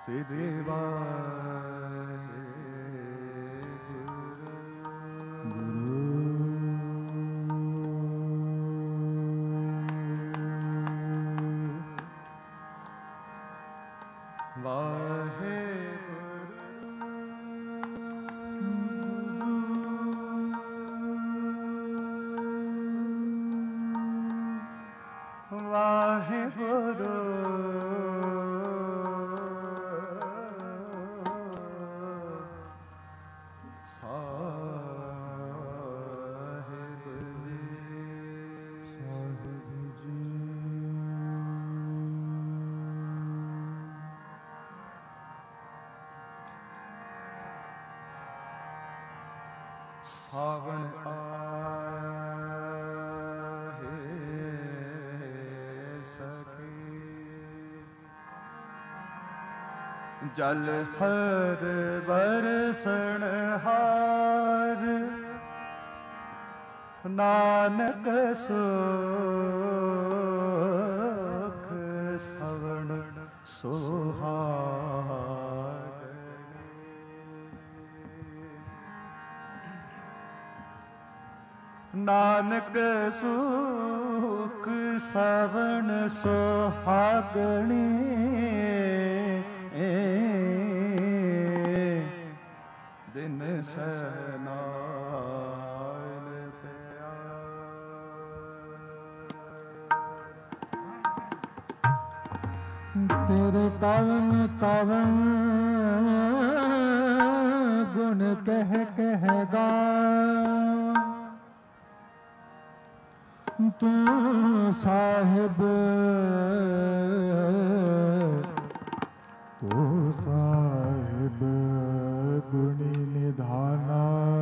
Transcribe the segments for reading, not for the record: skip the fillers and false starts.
ਸਿਧਿ ਵਾਹਿਗੁਰੂ ਸਾਵਣ ਆਏ ਸਖੀ ਜਲ ਹਰ ਬਰਸਣ ਹਾਰ ਨਾਨਕ ਸੁਖ ਸਵਣ ਸੁਹਾਗ ਨਾਨਕ ਸੁਖ ਸਵਣ ਸੁਹਾਗਣੀ ਦਿਨ ਸਨਾਲ ਪਿਆ ਤੇਰੇ ਕਵਨ ਕਵਨ ਗੁਣ ਕਹਿ ਗਾ ਤੂੰ ਸਾਹਿਬ ਗੁਣੀ ਨਿਧਾਨਾ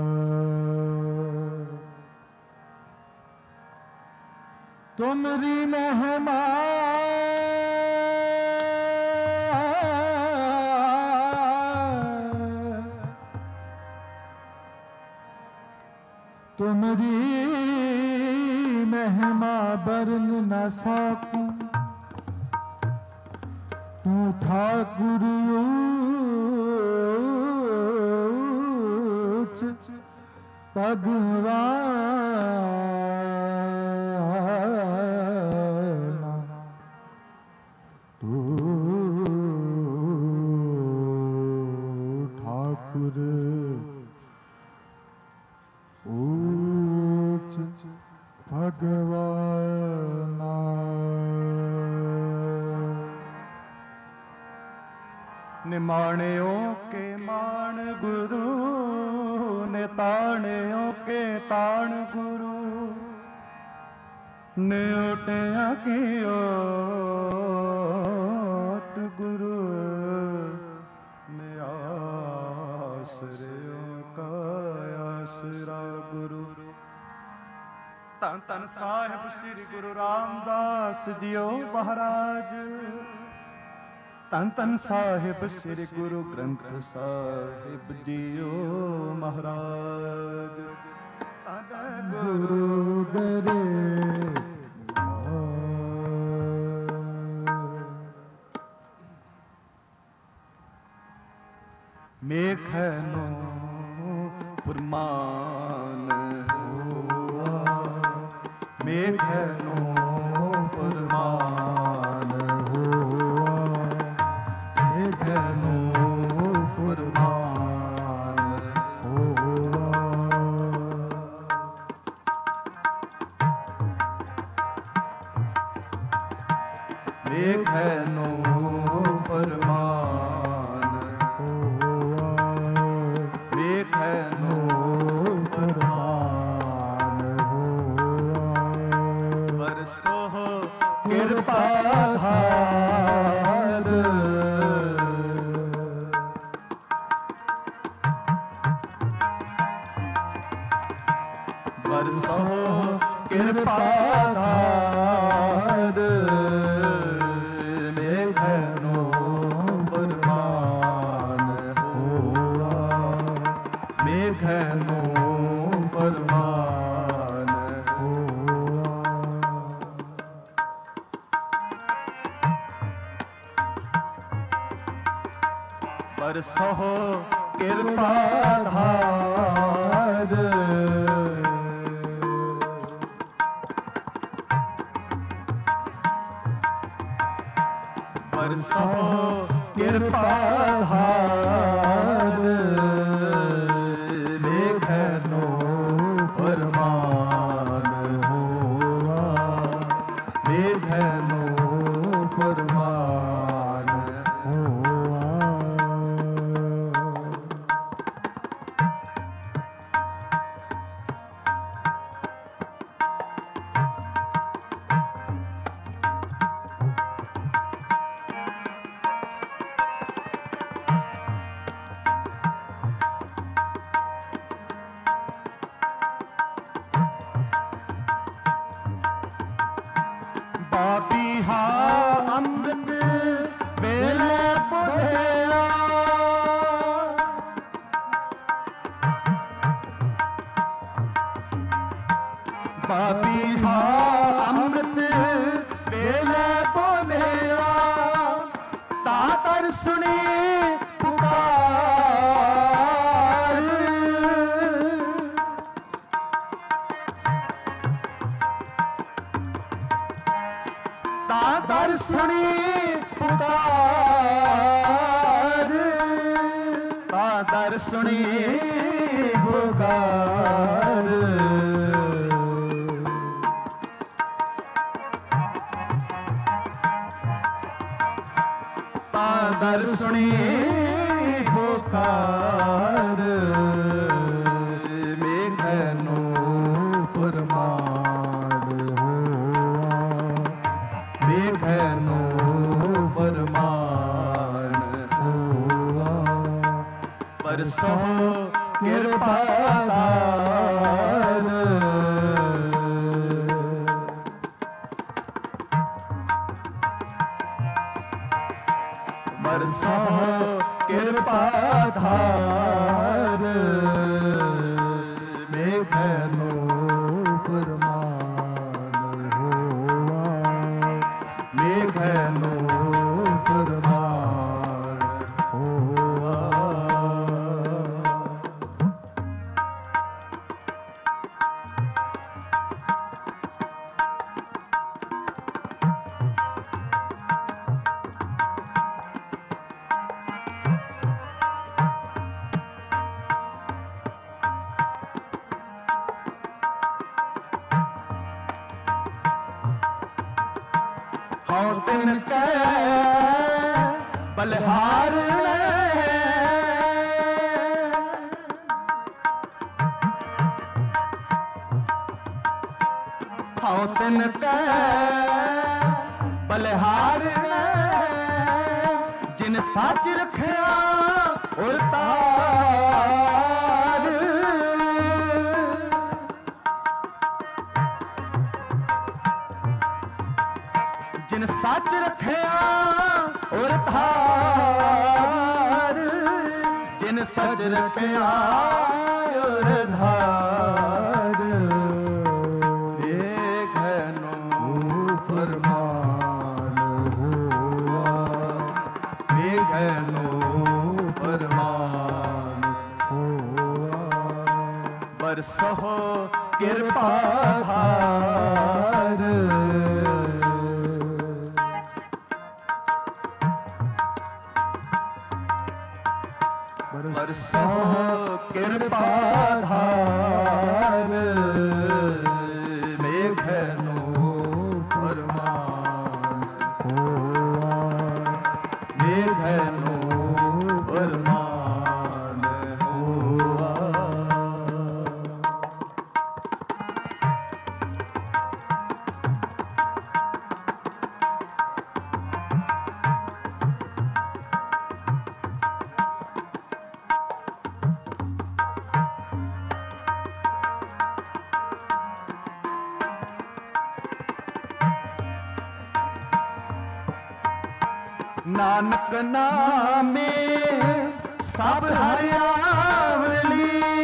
ਤੁਮਰੀ ਮਹਿਮਾ ਤੁਮਰੀ ਮਹਿਮਾ ਬਰਨ ਨ ਸਾਕੂ ਤੂੰ ਠਾਕੁਰ ਊਚ ਭਗਵਾਨ ਤੂੰ ਠਾਕੁਰ ਊਚ ਭਗਵਾਨ ਨਿਮਾਣਿਓ ਕੇ ਮਾਣ ਗੁਰੂ ਨਿਤਾਣਿਓ ਕੇ ਤਾਣ ਗੁਰੂ ਨਿਉਟਿਆ ਕੀ ਓਟ ਗੁਰੂ ਨਿਆਸਰਿਓ ਕਾ ਆਸਰਾ ਗੁਰੂ ਧੰਨ ਧੰਨ ਸਾਹਿਬ ਸ੍ਰੀ ਗੁਰੂ ਰਾਮਦਾਸ ਜੀਓ ਮਹਾਰਾਜ ਧੰਨ ਧੰਨ ਸਾਹਿਬ ਸ੍ਰੀ ਗੁਰੂ ਗ੍ਰੰਥ ਸਾਹਿਬ ਜੀਓ ਮਹਾਰਾਜ ਧੰਨ ਗੁਰੂ ਗਰੇ ਮੇਘਨੋ ਫੁਰਮਾਨ ਹੋਆ ਮੇਘਨੋ ਫੁਰਮਾਨ ਹੋਆ ਮੇਘਨੋ ਫੁਰਮਾਨ ਹੋਆ ਮੇਘਨੋ ਫੁਰਮਾਨ ਮੇਘਨੋ ਫੁਰਮਾਨ ਹੋਆ ਬਰਸੋ ਕਿਰਪਾ ਧਾਰ ਬਰਸੋ ਕਿਰਪਾ ਧਾਰ ਮੇਘਨੋ ਫੁਰਮਾਨ ਹੋਆ ਮੇਘਨੋ ਫੁਰਮਾਨ ਹੋਆ बरसो कृपा धार बरसो कृपा धार मेघनो फरमान हुआ मेघनो फरमान हुआ बाबीहा अमृत बेले बुढ़ेया बाबीहा अमृत बेले बुढ़ेया तातर सुनी पुकार तातर सुनी पुकार तातर सुनी पुकार तातर सुनी पुकार मेघनो फरमान हुआ मेघनो फरमान हुआ बरसो कृपा धार बरसो कृपा धार मेघनो फरमान हुआ मेघनो फरमान हुआ हाँ तिनके बलिहार हाँ तिनके बलिहार जिन साच रखिया और तार जिन सच रखिया और धार जिन सच रखिया और धार मेघनो फरमान हुआ मेघनो फरमान हुआ बरसो कृपा धार बरसो कृपा धार मेघनो फरमान हुआ मेघनो फरमान हुआ नानक नामे सब हरियावली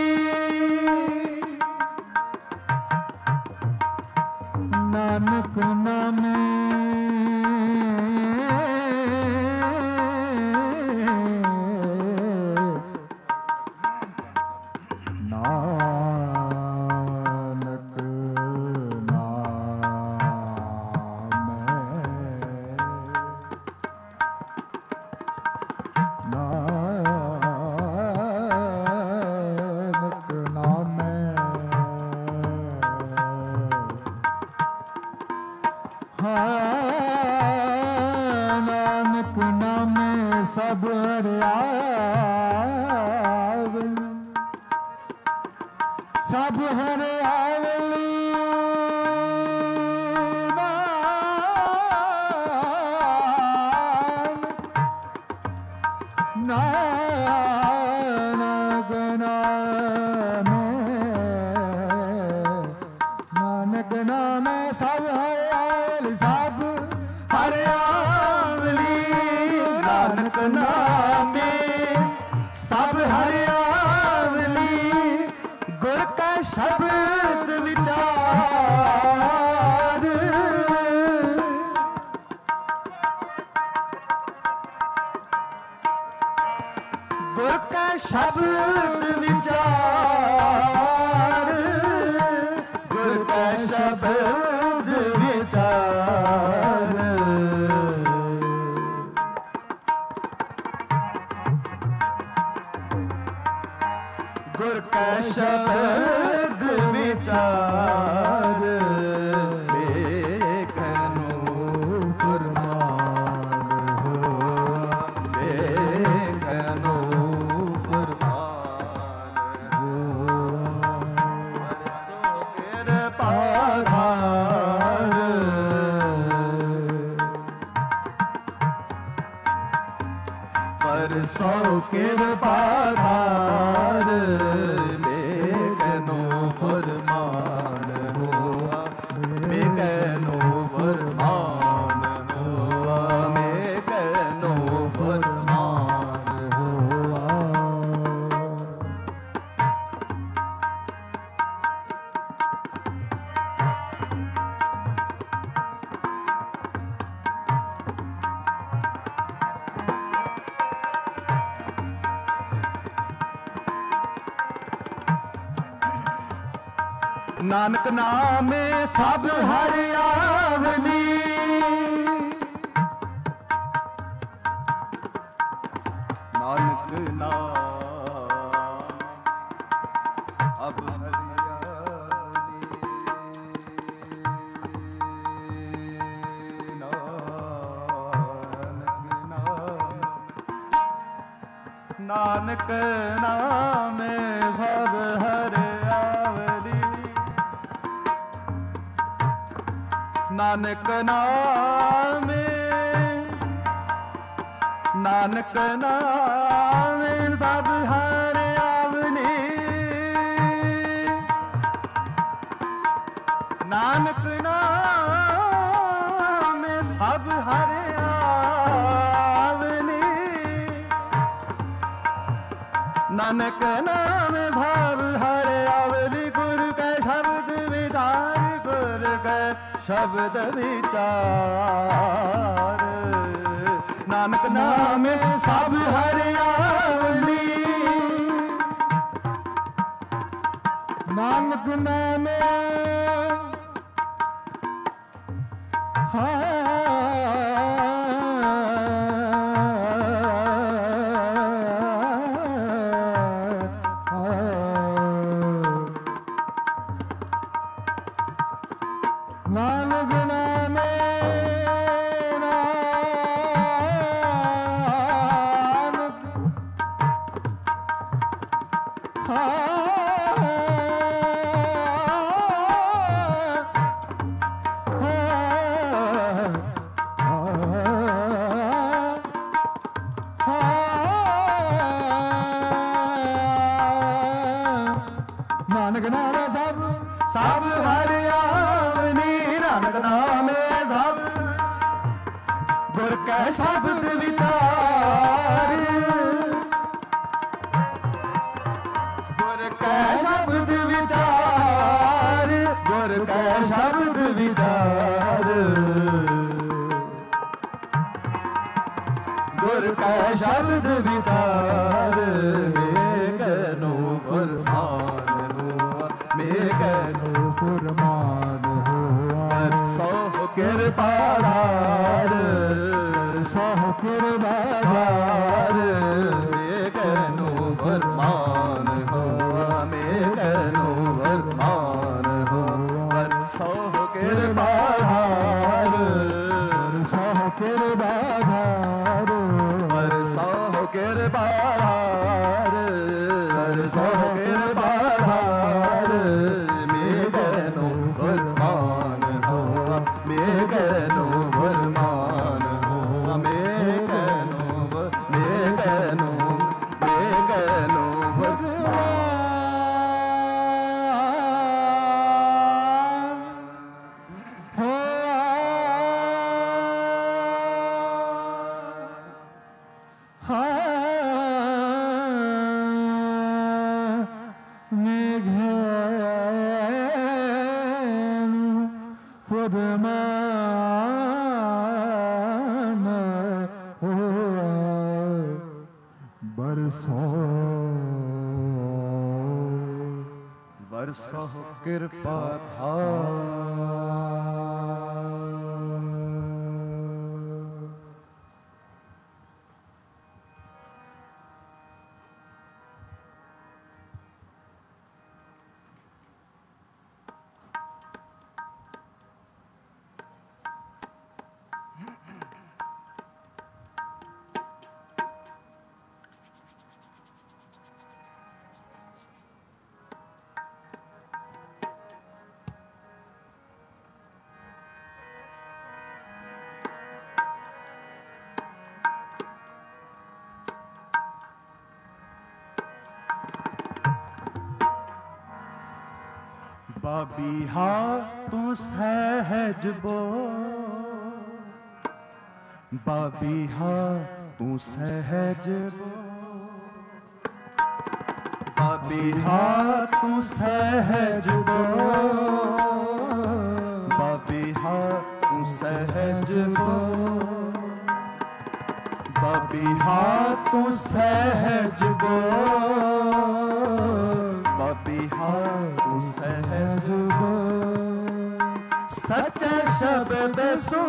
नानक नामे ਨਾਨਕ ਨਾਮੇ ਸਭ ਹਰਿਆਵਲ ਸਭ ਹਰਿਆਵਲੀ ਨਾਨਕ ਨਾਮੇ ਸਭ ਹਰਿਆਵਲ ਸਭ ਹਰਿਆਵਲੀ ਨਾਨਕ ਨਾਮੇ ਸਭ ਹਰਿਆਵਲੀ ਗੁਰ ਕਾ ਸ਼ਬਦ ਵਿਚਾਰ ਗੁਰ ਕਾ ਸ਼ਬਦ ਵਿਚਾਰ ਗੁਰ ਕਾ ਸ਼ਬਦ ਵਿਚਾਰ ਗੁਰ ਕਾ ਸ਼ਬਦ ਵਿਚਾਰ ਵੇਖਨੋ ਫਰਮਾਨ ਹੋਆ ਵੇਖਨੋ ਫਰਮਾਨ ਹੋਆ ਸੋ ਕਿਰਪਾ ਧਾਰ ਪਰਸੋ ਕਿਰਪਾ ਧਾਰ ਮੇਘਨੋ ਫਰਮਾਨ ਹੋਆ ਮੇਘਨੋ ਫਰਮਾਨ ਹੋਆ ਮੇਘਨੋ ਫਰਮਾਨ ਹੋਆ ਨਾਨਕ ਨਾਮੇ ਸਭ ਹਰਿਆਵਲੀ ਨਾਨਕ ਨਾਮ ਸਭ ਹਰਿਆਵਲੀ ਨਾਨਕ ਨਾਮੇ ਸਭ ਹਰਿਆਵਲੀ ਨਾਨਕ ਨਾਮੇ ਨਾਨਕ ਨਾਮੇ ਸਭ ਹਰਿਆਵਲੀ ਨਾਨਕ ਨਾਮੇ ਸਭ ਹਰਿਆਵਲੀ ਨਾਨਕ ਨਾਮੇ ਸਭ ਹਰਿਆਵਲੀ ਗੁਰ ਕੈ ਸ਼ਬਦ ਵਿਚਾਰ ਗੁਰ ਕੈ ਸ਼ਬਦ ਵਿਚਾਰ ਨਾਨਕ ਨਾਮੇ ਸਭ ਹਰਿਆਵਲੀ ਨਾਨਕ ਨਾਮੇ ਨਾਨਕ ਨਾਮੇ ਨਾਨਕ ਨਾਮੇ ਸਭ ਹਰਿਆਵਲੀ ਨਾਨਕ ਨਾਮੇ ਸਭ ਗੁਰ ਕੈ ਸ਼ਬਦ ਵਿਚਾਰ ਗੁਰ ਕੈ ਸ਼ਬਦ ਵਿਚਾਰ ਗੁਰ ਕੈ ਸ਼ਬਦ ਵਿਚਾਰ ਗੁਰ ਕੈ ਸ਼ਬਦ ਵਿਚਾਰ ਮੇਘਨੋ ਫਰਮਾਨ ਹੋਆ ਮੇਘਨੋ ਫਰਮਾਨ ਹੋਆ ਸੋ ਕਿਰਪਾ ਧਾਰ ਸੋ ਕਿਰਪਾ ਧਾਰ ਮੇਘਨੋ ਫਰਮਾਨ ਹੋਆ ਮੇਘਨੋ ਫਰਮਾਨ ਹੋਆ ਸੋ ਕਿਰਪਾ ਧਾਰ मैं कहनो भरमान हो मैं कहनो भरमान हो बरसो कृपा धार बाबिहा तू सहज बोल बाबिहा तू सहज बोल बाबिहा तू सहज बोल बाबिहा तू सहज बोल बाबिहा तू सहज बोल बाबिहा तू सहज बोल सच्चा शब्द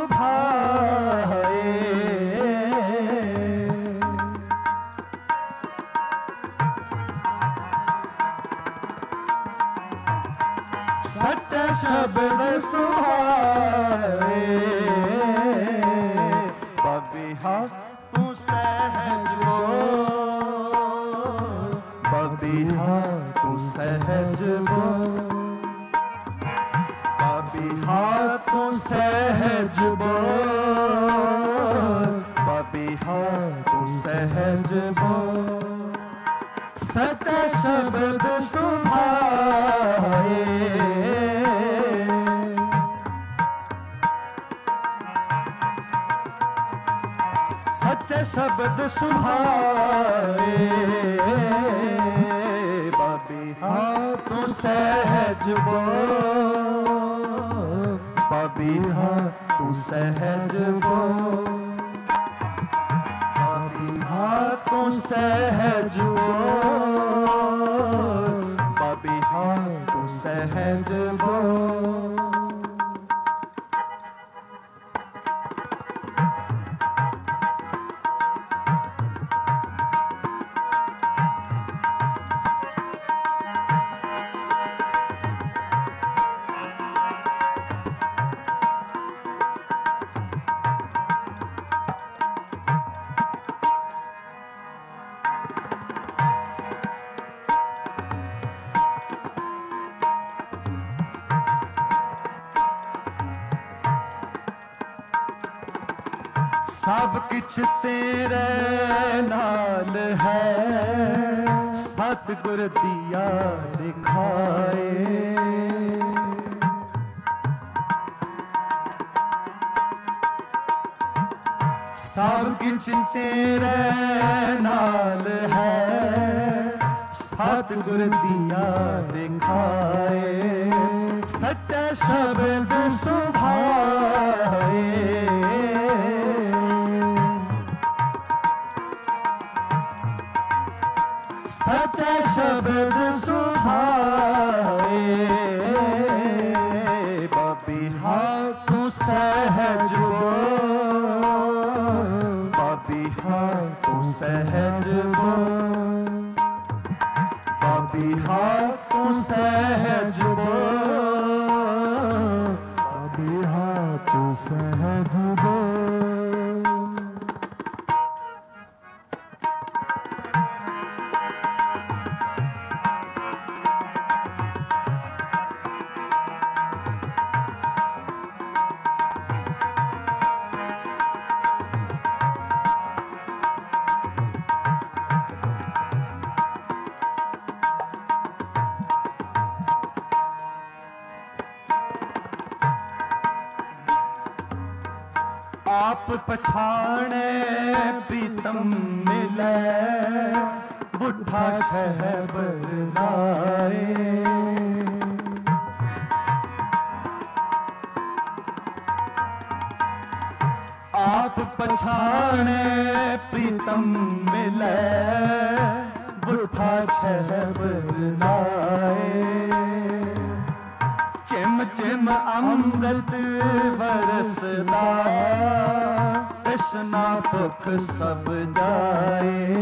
सुभाए सच्चा शब्द सुभाए बाबिहा तू सहज बोल बाबिहा तू सहज बोल बाबिहा तू सहज बोल बाबिहा तू सहज बोल सच्चा शब्द सुभाए सच्चा शब्द सुभाए बाबिहा तू सहज बोल बाबिहा तू सहज बोल बाबिहा तू सहज बोल बाबिहा तू सहज बोल सब किछ तेरे नाल है सतगुर दिया दिखाए सब किछ तेरे नाल है सतगुर दिया दिखाए सच्चा शब्द सुभाए सच्चा शब्द सुभाए बाबिहा तू सहज बोल बाबिहा तू सहज बोल बाबिहा तू सहज बोल बाबिहा तू सहज बोल आप पछाणे प्रीतम मिले बुढ़ा छह बरनाए। आप पछाणे प्रीतम मिले बुढ़ा छह बरनाए। चिम चिम अमृत बरसदा तृष्णा भुख सब जाए।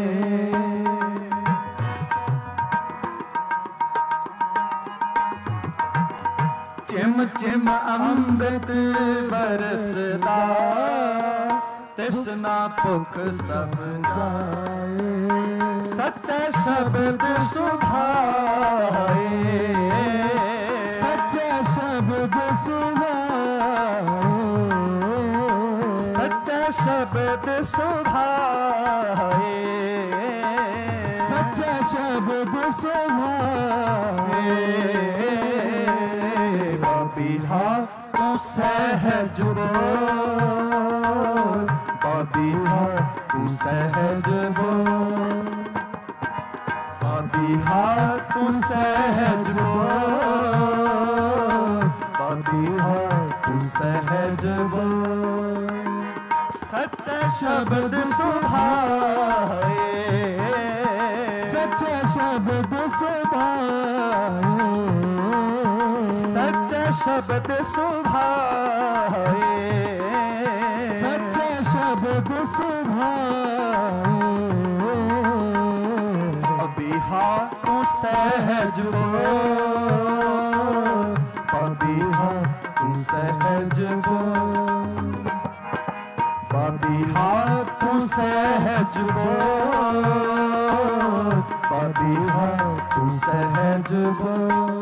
चिम चिम अमृत बरसदा तृष्णा भुख सब जाए। सच्चा शब्द सुभाए, सच्चा शब्द सुभाए, सच्चा शब्द सुभाए, सच्चा शब्द सुभाए। बबिहा तू सहज बोल, बबिहा तू सहज बोल, बबिहा तू सहज बोल, बबिहा तू सहज बोल। सच्चा शब्द सुभाए, सच्चा शब्द सुभाए, सच्चा शब्द सुभाए, सच्चा शब्द सुभाए। बबिहा तू सहज बोल, बबिहा तू सहज बोल, बबिहा तू सहज बोल, बबिहा तू सहज बोल।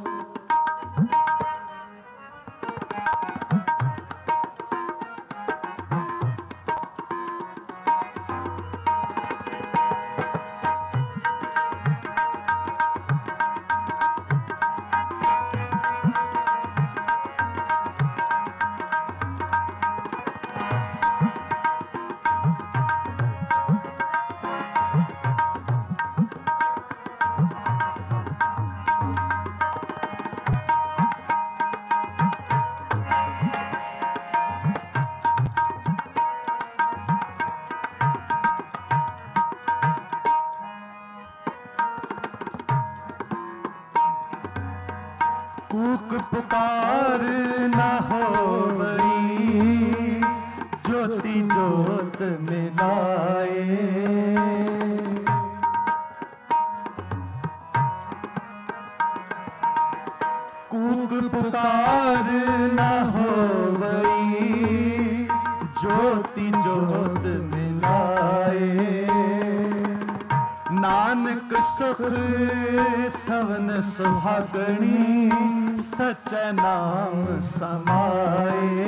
कूक पुकार न हो बड़ी, ज्योति ज्योत मिलाए। कूक पुकार न हो बड़ी, ज्योति ज्योत मिलाए। नानक सुख सवन सुहागणी, सच नाम समाए।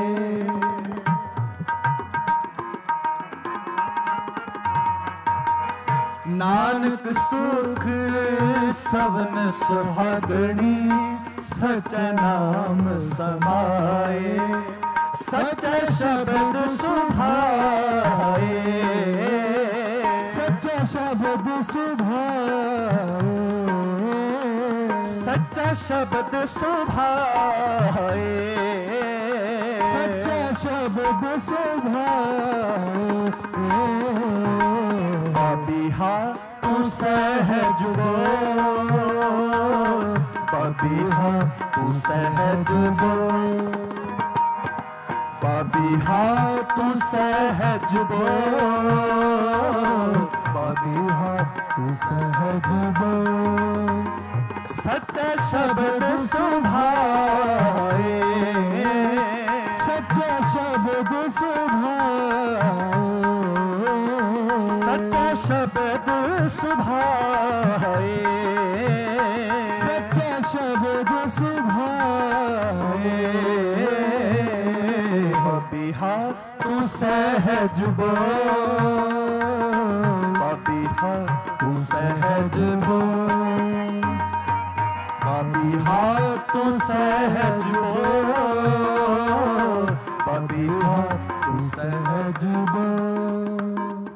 नानक सुख सवन सुहागणी, सच नाम समाए। सच शब्द सुभाए, सच्चा शब्द सुभाए, सच्चा शब्द सुभाए, सच्चा शब्द सुभाए। बबिहा तू सहज बोल, बबिहा तू सहज बोल, बबिहा तू सहज बोल, बबिहा तू सहज बोल। सच्चा शब्द सुभाए, सच्चा शब्द सुभाए, सच्चा शब्द सुभाए, सच्चा शब्द सुभाए। बबिहा तू सहज बोल, बबिहा तू सहज बोल, बबिहा तू सहज बोल, बबीहा तू सहज बोल।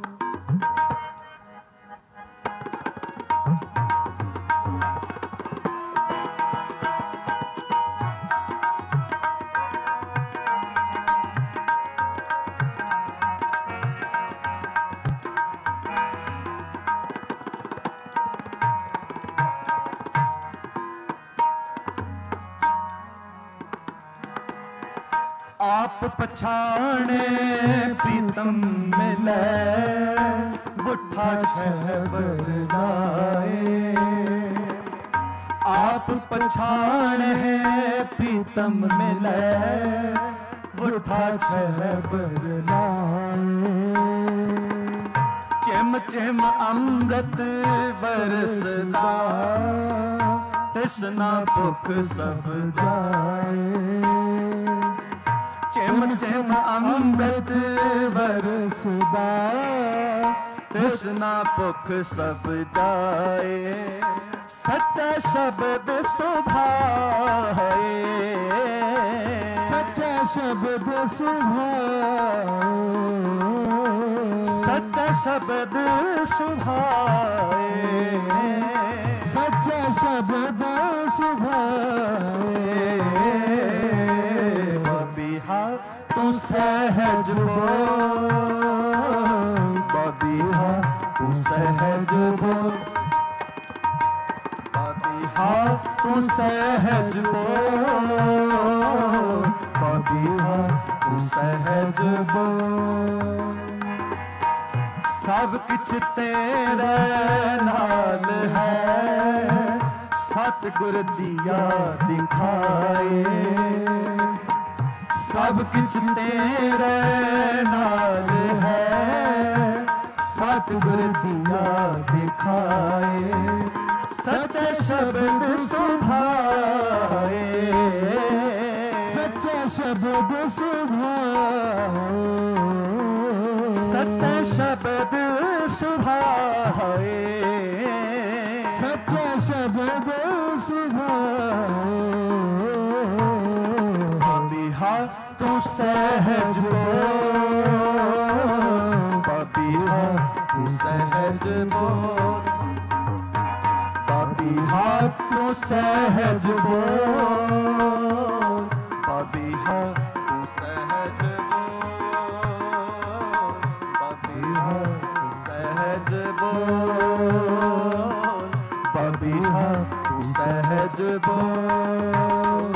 आप पछाणे प्रीतम मिले बुढ़ा छहबर लाए। आप पछाणे प्रीतम मिले बुढ़ा छहबर लाए। चिम चिम अमृत बरसदा तृष्णा भुख सब जाए। चिम चिम अमृत बरसदा तृष्णा भुख सब जाए। सच्चा शब्द सुभाए, सच्चा शब्द सुभाए। सच्चा शब्द सुभाए। सच्चा शब्द सुभाए। बबीहा तू सहज बोल। बबीहा तू सहज बोल। बबीहा तू सहज बोल। बबीहा तू सहज बोल। सब कुछ तेरे नाल है सतगुर दिया दिखाए। सब कुछ तेरे नाल है सतगुर दिया दिखाए। सच्चा शब्द सुभाए। सच्चा शब्द सुभाए। सच्चा शब्द सुभाए। सच्चा शब्द सुभाए। बबीहा तू सहज बोल। बबीहा तू सहज बोल। बबीहा तू सहज बोल। बबीहा तू सहज बोल। बबीहा तू सहज बोल। बबीहा तू सहज बोल।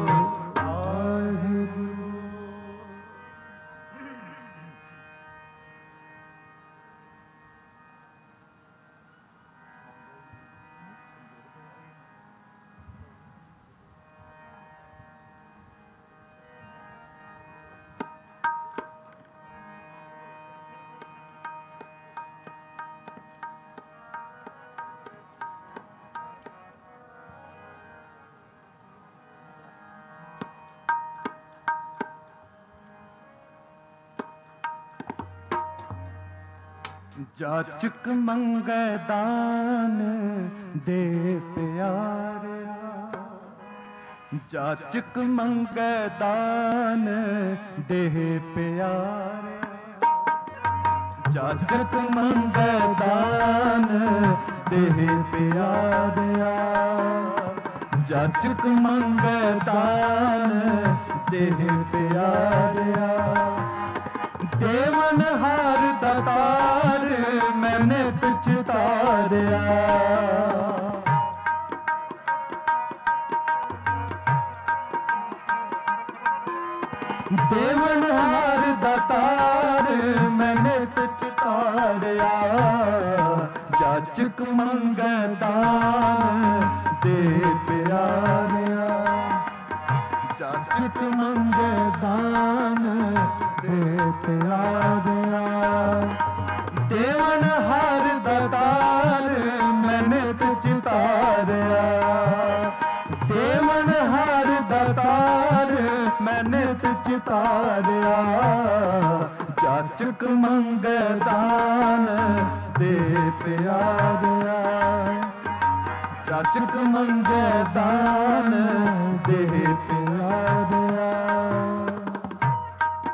जाचक मंगदान दे प्यारा। जाचक मंगदान दे प्यारा। जाचक मंगदान दे प्यारा। जाचक मंगदान दे प्यारा। देवन हार दातार मैंने तुझ तारिया। देवन हार दातार मैंने तुझ तारिया। जाचक मंगदान दे प्यारिया। जाचक मंगदान दे प्यारिया। देवन हार दातार मैंने तुझ तारिया। देवन हार दातार मैंने तुझ तारिया। जाचक मंगदान दे प्यारिया। जाचक मंगदान दे प्यारिया।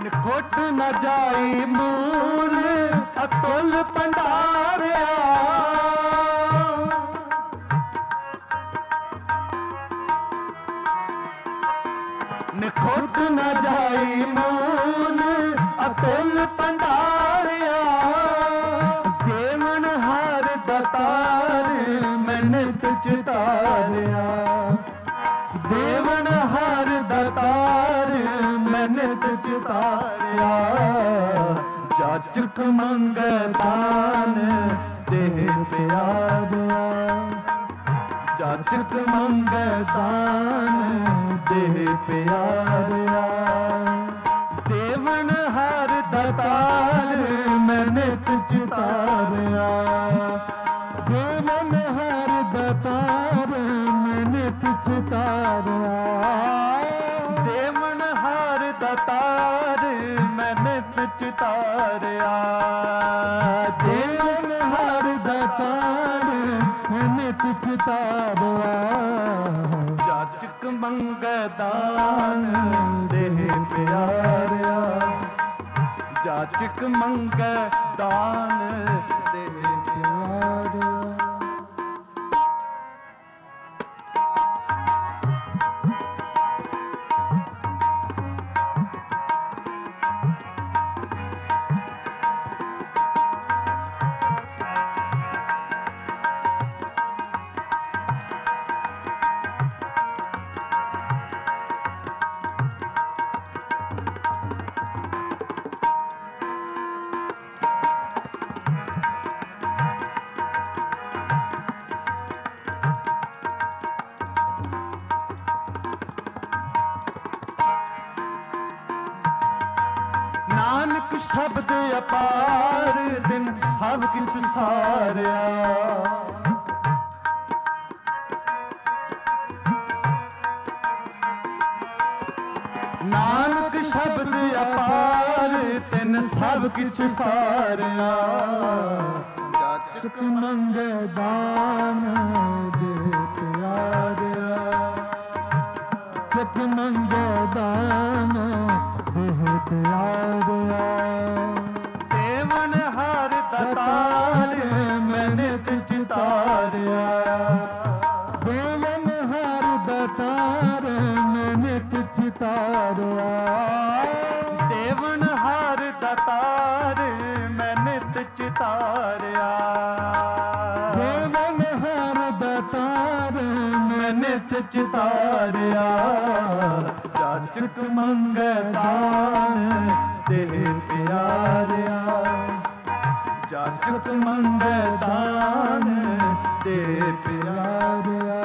निखुट न जाई मूल अतुल भंडारिया निखुट न जाई मूल अतुल भंडारिया देवन हार दातार मैं नित चितारिया देवन हार दातार मैं नित चितारिया जाचक मंगदान देह प्यारिया जाचक मंगदान देह प्यारिया देवन हार दातार मैं नित चितारिया देवन हर दातार मैं नित चितारिया देवन हार दातार मैं नित चितारिया देवन हर दातार मैं नित चितारिया जाचक मंगदान देह प्यारिया जाचक मंगदान देह प्यारिया नानक शब्द अपार दिन सब किछ सारिया नानक शब्द अपार तिन सब किछ सारिया जाचक मंगदान देह प्यारिया जाचक मंगदान देह प्यारिया देवन हार दातार मैं नित चितारिया देवन हर दातार मैं नित चितारिया देवन हार दातार मैं नित चितारिया देवन हर दातार मैं नित चितारिया जाचक मंगदान देह प्यारिया जाचक मंगदान देह प्यारिया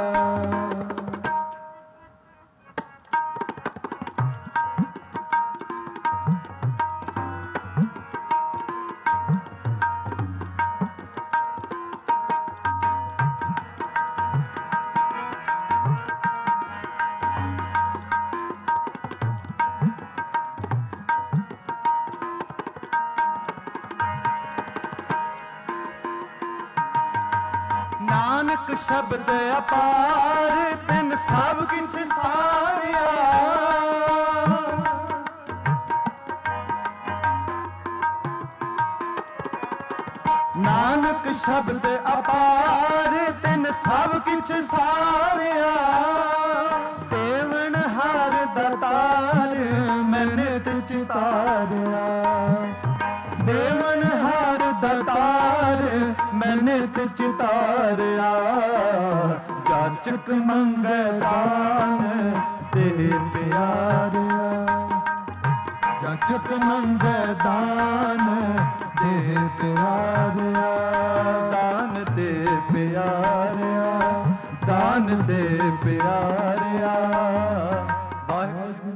नानक शब्द अपार तिन सब किछ सारिया नानक शब्द अपार तिन सब किछ सारिया देवन हार दातार मैं नित चितारिया देवन हार दातार मैं नित चितारिया जाचक मंगदान देह प्यारिया जाचक मंगदान देह प्यारिया दान दे प्यारिया दान दे प्यारिया वाहिगुरू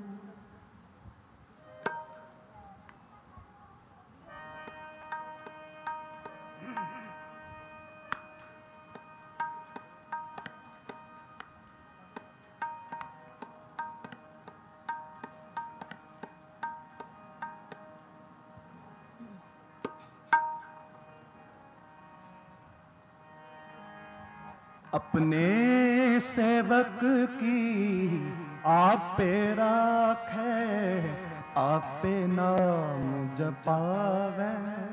अपने सेवक की आपे राखे आपे नाम जपावे,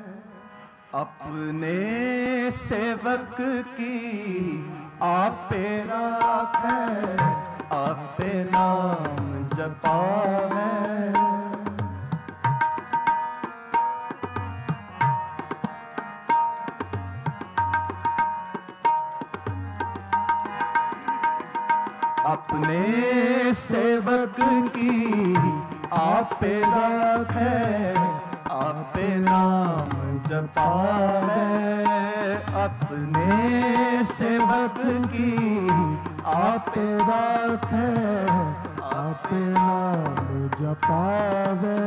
अपने सेवक की आपे राखे, आपे नाम जपावे। अपने सेवक की आपे राखे, आपे नाम जपावे। अपने सेवक की आपे राखे, आपे नाम जपावे।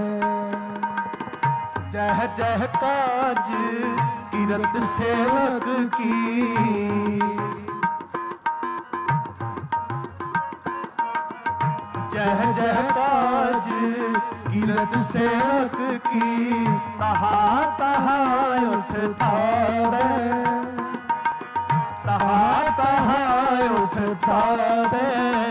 जह जह काज कीरत सेवक की, जह जह काज कीरत सेवक की, तहा तहा उठ तारे, तहा तहा उठ तारे।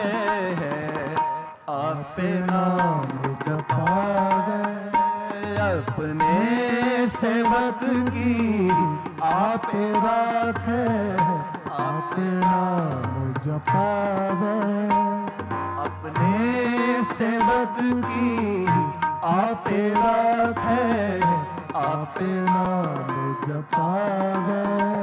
आपे नाम जपावे, अपने सेवक की आपे राखे, आपे नाम जपावे। अपने सेवक की आपे राखे, आपे नाम जपावे।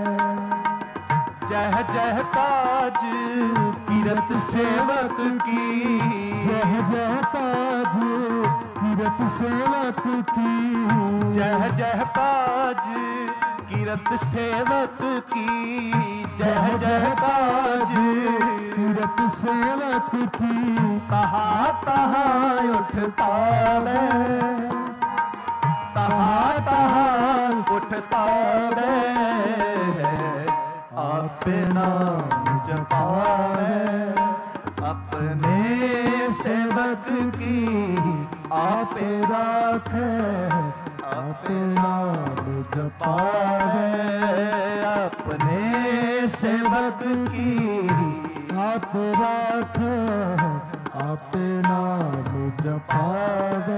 जह जह काज कीरत सेवक की, जह जह काज कीरत सेवक की, जह जह काज कीरत सेवक की, जह जह काज कीरत सेवक की, तहा तहा उठ तारे, तहा तहा उठ तारे। आपे नाम जपावे, अपने सेवक की आपे राखे, आपे नाम जपावे। अपने सेवक की आप राखे, आपे नाम जपावे।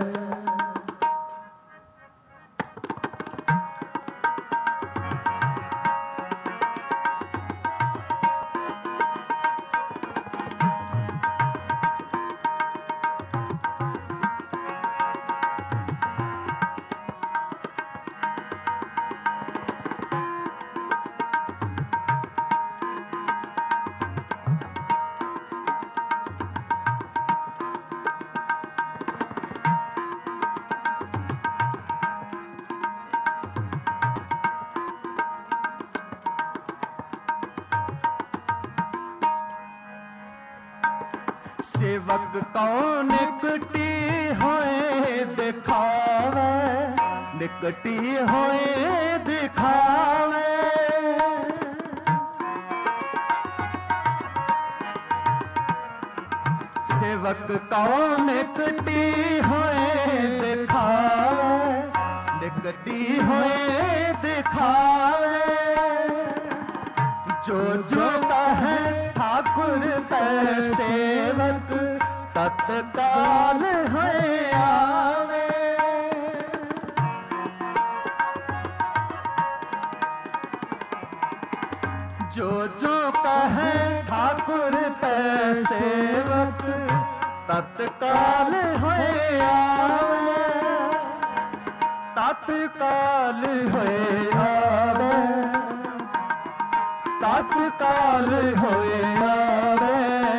सेवक कौन निकटी होए दिखावे, निकटी होए दिखावे। सेवक कौन निकटी होए दिखावे, निकटी होए दिखावे। जो जो कहे ठाकुर तै सेवक, तत्काल है आवे। जो जो कहे ठाकुर तै सेवक, तत्काल है आवे, तत्काल है आवे, तत्काल होए आवे।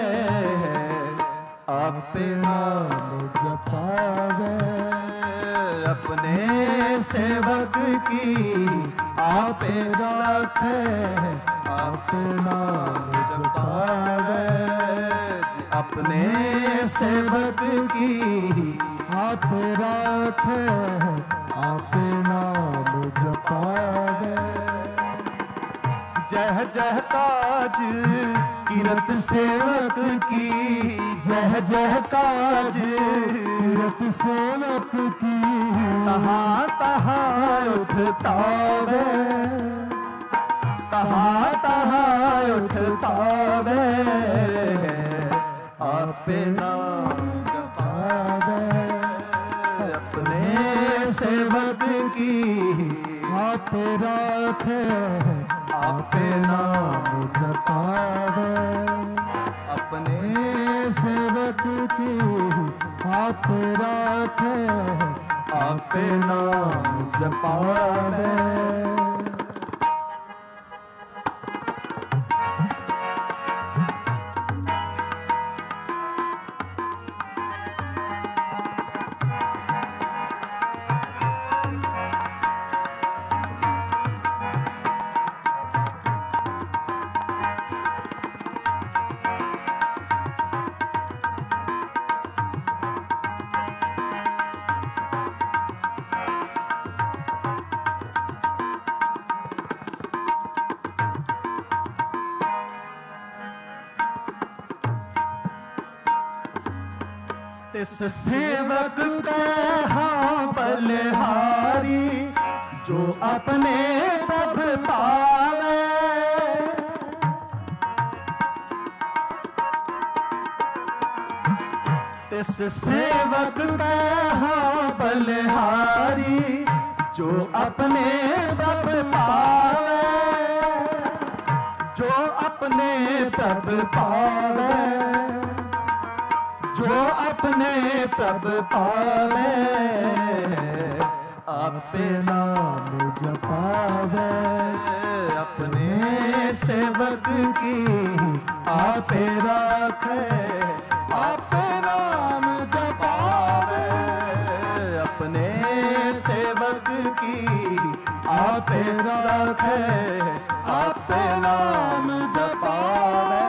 आपे नाम जपावे, अपने सेवक की आपे राखे, आपे नाम जपावे। अपने सेवक की आप राखे, आपे नाम जपावे। जह जह काज कीरत सेवक की, जह जह काज कीरत सेवक की, तहा तहा उठ तारे, तहा तहा उठ तारे। आपे नाम जपावे, आपे नाम जपावे, अपने सेवक की आप राखे, आपे नाम जपावे। तिस सेवक कहा बलिहारी, जो अपने तब पावे। तिस सेवक कहा बलिहारी, जो अपने तब पावे, जो अपने तब पावे, जो अपने तब पावे। आपे नाम जपावे, अपने सेवक की आपे राखे, आपे नाम जपावे। अपने सेवक की आपे राखे, आपे नाम जपावे।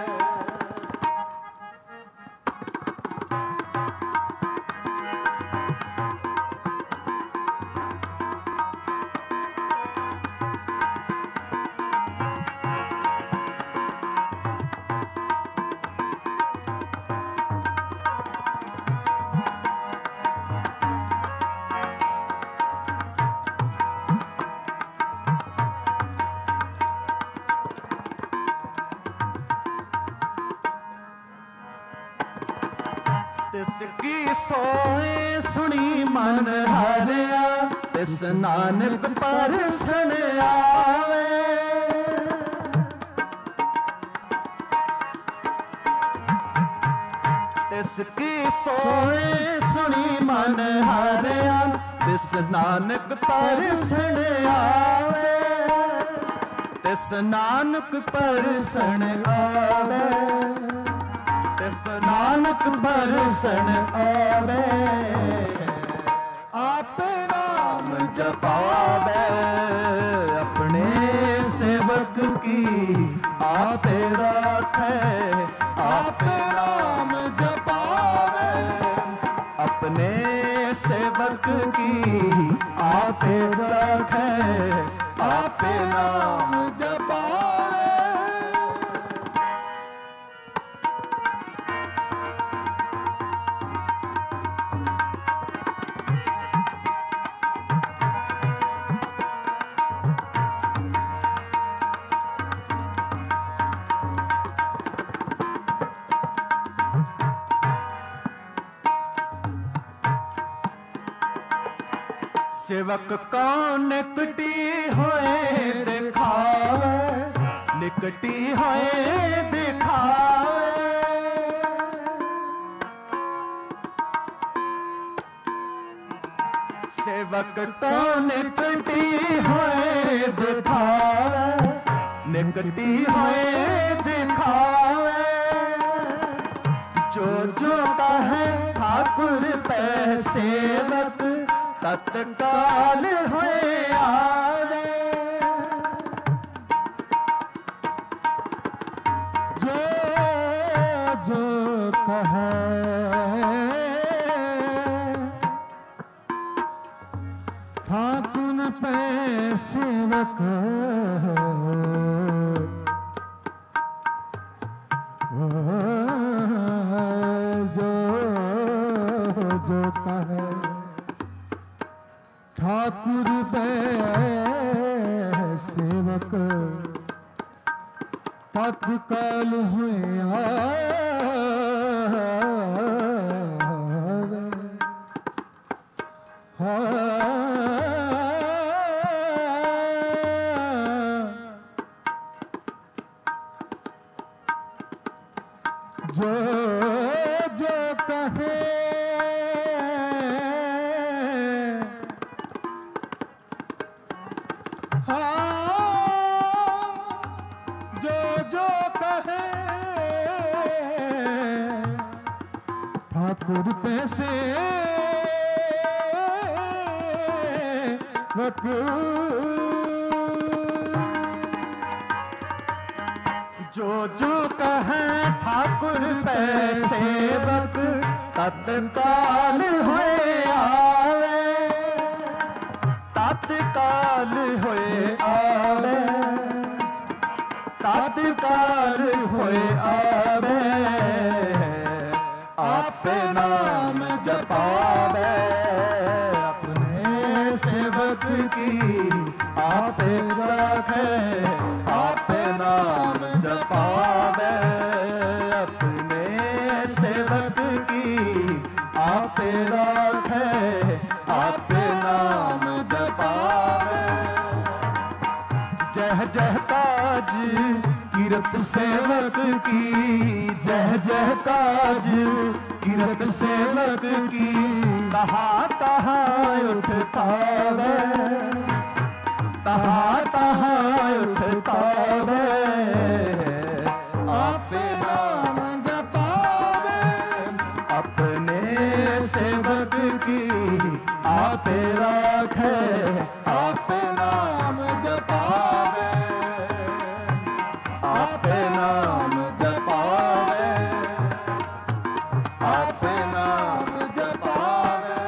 तिसकी सोए सुनी मन हरिया, तिस नानक परसन आवे। तिसकी सोए सुनी मन हरिया, तिस नानक परसन आवे। तिस नानक परसन आवे, तिस नानक परसन आवे। आपे नाम जपावे, अपने सेवक की आपे राखे, आपे नाम जपावे। अपने सेवक की आपे राखे, आपे नाम जपावे। सेवक को निकटी होए दिखावे, निकटी होए दिखावे। सेवक तो निकटी होए दिखावे, निकटी होए दिखावे। जो जो कहे ठाकुर पे सेवक, तत्काल होए आवे। जो जो कहे ठाकुर पे सेवक, जो जो कहे ठाकुर पे सेवक, तत्काल हुए आवे। जो जो कहे जो जो कहे ठाकुर पैसे जो जो कहे ठाकुर पैसे वक तत्काल होए आवे, तत्काल होए आवे, तत्काल होए आवे, आपे नाम जपावे, अपने सेवक की आपे रखे, आपे नाम जपावे, अपने सेवक की आपे रखे, आपे नाम जपावे। जह जह काज कीरत सेवक की, जह जह काज कीरत सेवक की, तहाँ तहाँ उठता वे, तहाँ तहाँ उठता वे, आपे नाम जपावे, अपने सेवक की आपे राखे, आपे नाम जपावे, आपे नाम जपावे, आपे नाम जपावे।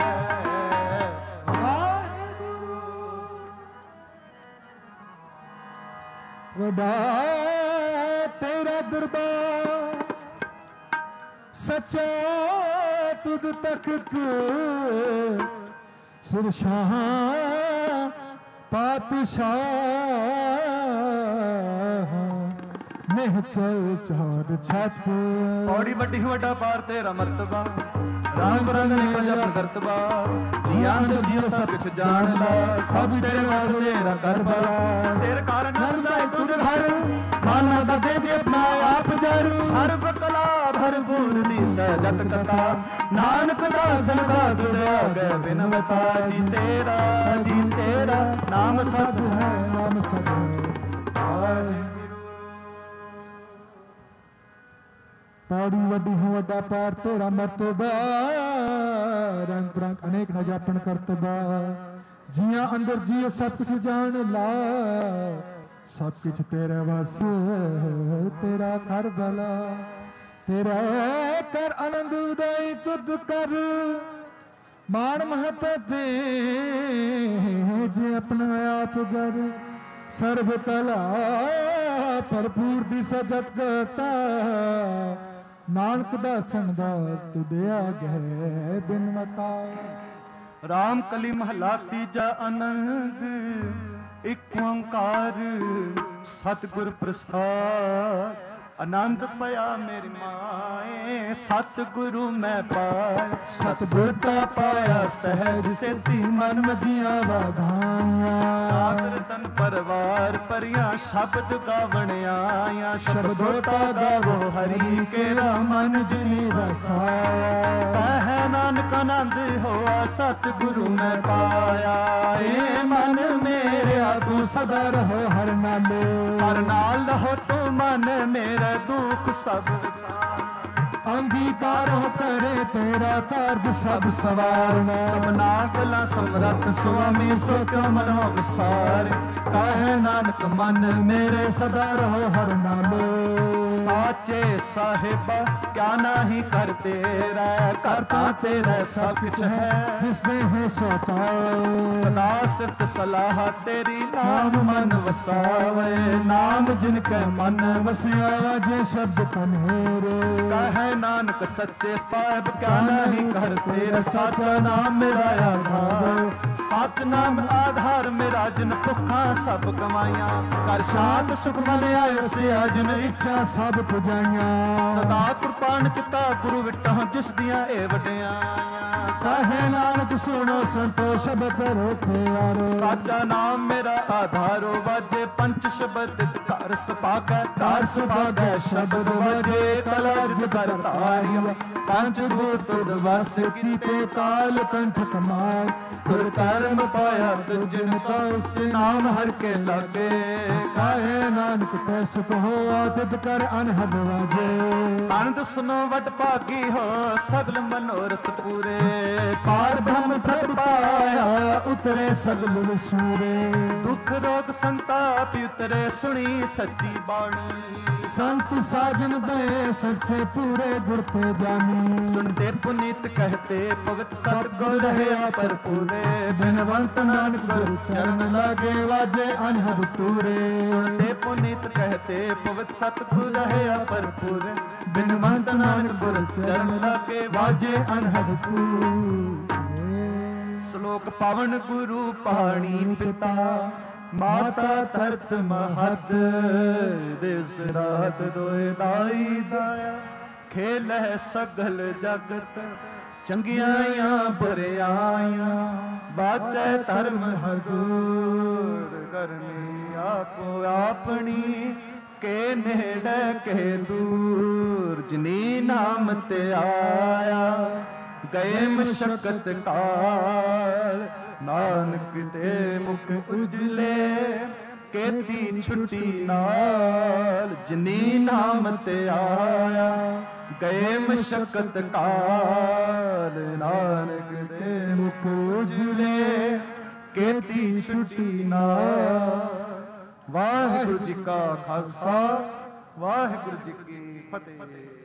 वडा तेरा दरबार सच्चा तुद तक सिरशाह पातशाह नेह चल चार छत। पौड़ी वड्डी वड्डा पार तेरा मर्तबा, रंग रंग निकल जपन करतबा, जियां अंदर जियो सब कुछ जान ला, सब तेरे वस तेरा कर बला, तेरे कारण नंदा तुझ घर, माना दा दे जे अपना आप जर, सर्व कला भरपूर दी सजत कथा, नानक दास दास दया गए बिनवता, जी तेरा नाम सच है, नाम सच है। पौड़ी वड्डी हो वड्डा पार तेरा मर्तबा, रंग बिरंग अनेक न जापन करतबा, जिया अंदर जियो सब कुछ जान ला, सब कुछ तेरे वस तेरा कर भला, तेरा कर आनंद उदय तुद कर, मान महत दे जे अपना आप जर, सर्व कला भरपूर दी सजत गता, नानक दासन दास तुदया गए बिन मता। राम कली महला तीजा आनंद, एक ओंकार सतगुर प्रसाद, आनंद पया मेरी माए, सतगुरु मैं पाए, सतगुरता पाया सहज सेती, मन मजिया वाधाइया, आदर तन परवार परिया, शब्द गावण आया, शब्दोता गावो हरि केरा, मन जिनी वसाया, कह नानक आनंद होआ सतगुरु मैं पाया, ए मन मेरा तू सदा रहो हर नाले, हर नाल रहो तू मन मेरा, दुख सब अंगीकार करे तेरा कार्ज सब सवारना, सबना गला समरथ स्वामी सो क्यों मनो विसार, कहे नानक मन मेरे सदा रहो हर नालो, साचे साहिबा क्या नाही कर तेरा, करता तेरा सब कुछ है, जिसने है सो पाओ, सदा सिर्फ सलाह तेरी, नाम मन वसावे, नाम जिनके मन वसिया, जे शब्द तन्हेरे, कहे नानक सच्चे साहिब क्या नहीं कर तेरा, साचा नाम मेरा आधार, साच नाम आधार मेरा, जिन भुखा सब कमाइया, कर शांत सुख मलिया सिया, जिन इच्छा सब पुजाइया, सदा कुर्बान किता गुरु विटा, जिस दियां ए वडियाइयां, ਕਾਹੇ ਨਾਨਕ ਸੁਣੋ ਸੰਤੋ ਸ਼ਬਦ ਰੋਠੇ ਆਰੋ ਸਾਚਾ ਨਾਮ ਮੇਰਾ ਆਧਾਰੋ ਵਾਜੇ ਪੰਚ ਸ਼ਬਦ ਘਰ ਸੁਭਾਗੈ ਕਾਰ ਸੁਭਾਗੈ ਸ਼ਬਦ ਵਜੇ ਕਲਜ ਕਰ ਧਾਰਿਆ ਪੰਜ ਭੂਤ ਤੁਧ ਵਸ ਕੀਤੇ ਕਾਲ ਕੰਠ ਕਮਾਏ ਗੁਰ ਕਰਮ ਪਾਇਆ ਤੁਜਨ ਕਉ ਸੇ ਨਾਮ ਹਰ ਕੇ ਲਾਗੇ ਕਾਹੇ ਨਾਨਕ ਤੈ ਸੁਖ ਹੋ ਆਦਿਤ ਕਰ ਅਨਹਦ ਵਾਜੇ ਆਨੰਦ ਸੁਨੋ ਵਟ ਭਾਗੀ ਹੋ ਸਗਲ ਮਨੋਰਥ ਪੂਰੇ ਪਾਰ ਬ੍ਰਹਮ ਪ੍ਰਭ ਪਾਇਆ ਉਤਰੇ ਸਗਲ ਵਿਸੂਰੇ ਦੁੱਖ ਰੋਗ ਸੰਤਾਪ ਉਤਰੇ ਸੁਣੀ ਸੱਚੀ ਬਾਣੀ ਸੰਤ ਸਾਜਨ ਬੈ ਸੱਚੇ ਪੂਰੇ ਗੁਰ ਤੇ ਜਾਨੀ ਸੁਣਤੇ ਪੁਨੀਤ ਕਹਤੇ ਭਗਤ ਸਤਿਗੁਰ ਰਹਿਆ ਭਰਪੂਰੇ ਬਿਨਵੰਤ ਨਾਨਕ ਗੁਰ ਚਰਨ ਲਾਗੇ ਵਾਜੇ ਅਨਹਦ ਤੂਰੇ ਸੁਣਤੇ ਪੁਨੀਤ ਕਹਤੇ ਭਗਤ ਸਤਿਗੁਰ ਰਹਿਆ ਭਰਪੂਰੇ ਬਿਨਵੰਤ ਨਾਨਕ ਗੁਰ ਚਰਨ ਲਾਗੇ ਵਾਜੇ ਅਨਹਦ ਤੂਰੇ ਸ਼ਲੋਕ ਪਵਨ ਗੁਰੂ ਪਾਣੀ ਪਿਤਾ ਮਾਤਾ ਧਰਤ ਮਹਦ ਦਿਸ ਰਾਤ ਦੋਇ ਦਾਈ ਦਾਇਆ ਖੇਲੈ ਸਗਲ ਜਗਤ ਚੰਗਿਆਈਆਂ ਬੁਰਿਆਈਆਂ ਬਾਚੈ ਧਰਮ ਹਦੂਰ ਕਰਨੀ ਆਪੋ ਆਪਣੀ ਕੇ ਨੇੜੇ ਕੇ ਦੂਰ ਜਿਨੀ ਨਾਮ ਤੇ ਆਇਆ ਗਏ ਮਸ਼ਕਤ ਕਾਲ ਨਾਨਕ ਤੇ ਮੁਖ ਉਜਲੇ ਕੇਤੀ ਛੁੱਟੀ ਨਾਲ ਜਿਨੀ ਨਾਮ ਤੇ ਆਇਆ ਗਏ ਮਸ਼ਕਤ ਕਾਲ ਨਾਨਕ ਦੇ ਮੁਖ ਉਜਲੇ ਕੇਤੀ ਛੁੱਟੀ ਨਾਲ ਵਾਹਿਗੁਰੂ ਜੀ ਕਾ ਖਾਲਸਾ ਵਾਹਿਗੁਰੂ ਜੀ ਕੀ ਫਤਿਹ।